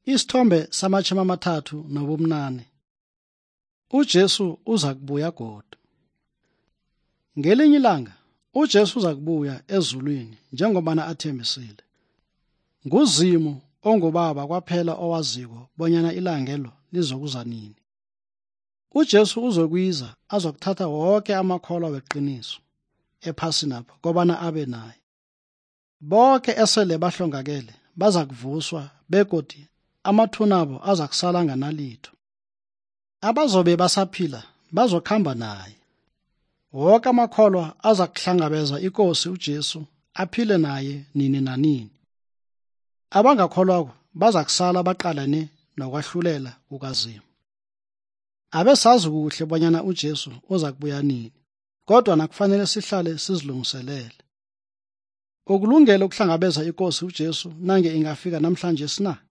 Isithombe samachema amathathu nobumnane. uJesu uza kubuya godu. Ngelinye ilanga uJesu uza kubuya ezulwini njengobana athembisile. NguZimu onguBaba kwaphela owaziko bonyana ilangelo lizokuza nini. uJesu uzokwiza azokuthatha woke amakholwa weqiniso ephasinapha kobana abe naye. Boke esele bahlongakele baza kuvuswa begodi amathunabo azakusala nganalitho. Abazobe basaphila bazokhamba naye. Woke amakholwa azakuhlangabeza iNkosi uJesu aphile naye nini nanini. Abangakholwako bazakusala baqalane nokwahlulela kukaZimu. Abesazi kuhle bonyana uJesu uza kubuya nini, kodwa nakufanele sihlale sizilungiselele. Ukulungele ukuhlangabeza iNkosi uJesu nange ingafika namhlanje na?